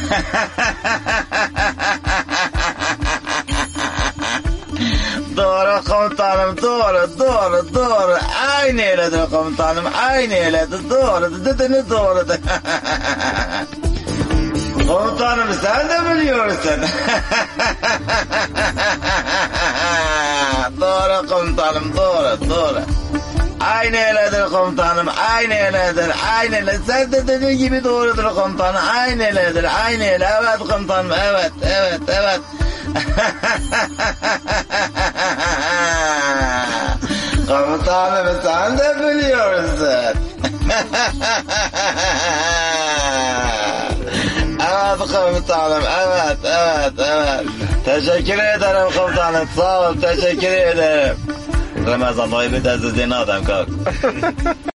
Doğru komutanım, doğru. Aynı eyledir komutanım, aynı eyledir. Doğru, dediniz doğru. Komutanım sen de biliyorsun. Doğru komutanım, doğru. Aynı eyledir komutanım, aynı eyledir. Sen de dediğin gibi doğrudur komutanım, aynı eyledir. Evet komutanım, evet. Komutanım sen de biliyorsun. Evet komutanım, evet. Teşekkür ederim komutanım, sağ ol, teşekkür ederim. Ramazan ayı bir de zina adam kalk.